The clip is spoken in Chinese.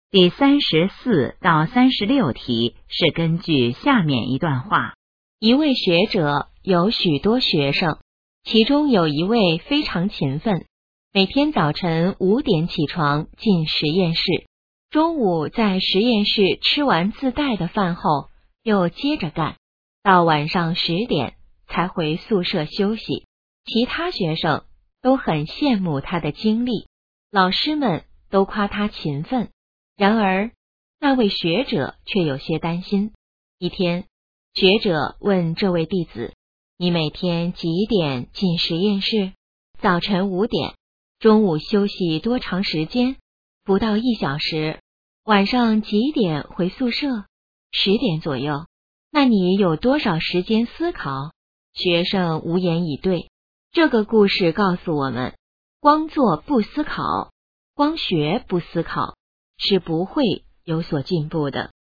第34到36题是根据下面一段话。 一位学者有许多学生，其中有一位非常勤奋，每天早晨5点起床进实验室，中午在实验室吃完自带的饭后又接着干，到晚上10点才回宿舍休息。其他学生都很羡慕他的精力，老师们都夸他勤奋。然而那位学者却有些担心。一天，学者问这位弟子，你每天几点进实验室？早晨5点。中午休息多长时间？不到1小时。晚上几点回宿舍？10点左右。那你有多少时间思考？学生无言以对。这个故事告诉我们，光做不思考，光学不思考，是不会有所进步的。